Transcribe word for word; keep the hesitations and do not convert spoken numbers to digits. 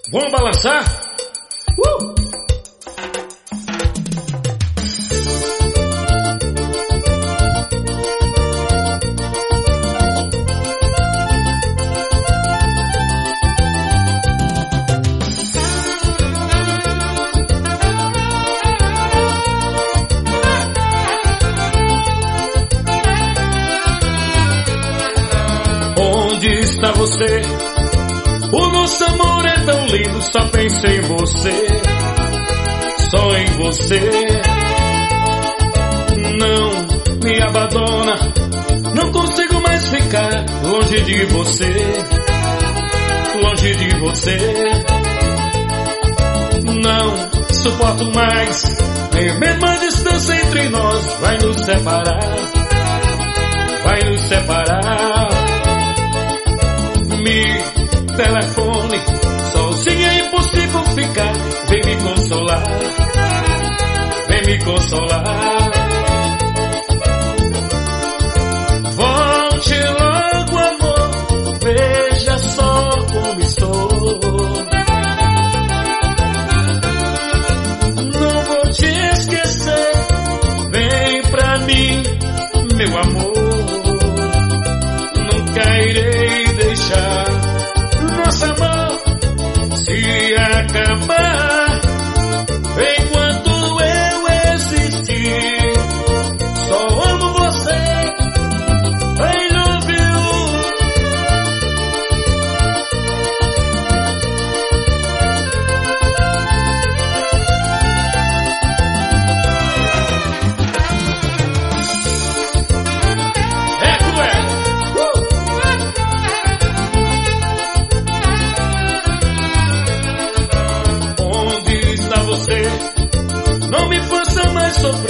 Vamos balançar? Uh! Onde está você? O nosso amor é tão lindo, só penso em você, só em você. Não me abandona, não consigo mais ficar longe de você, longe de você. Não suporto mais, nem mesmo a distância entre nós vai nos separar, vai nos separar. Me telefone, sozinha é impossível ficar. Vem me consolar, vem me consolar. Volte logo, amor, veja só como estou. Não vou te esquecer, vem pra mim, meu amor. Nunca irei deixar nosso amor se acabar. Enquanto eu existir, só amo você. I love you. É cruel. Não me faça mais sofrer.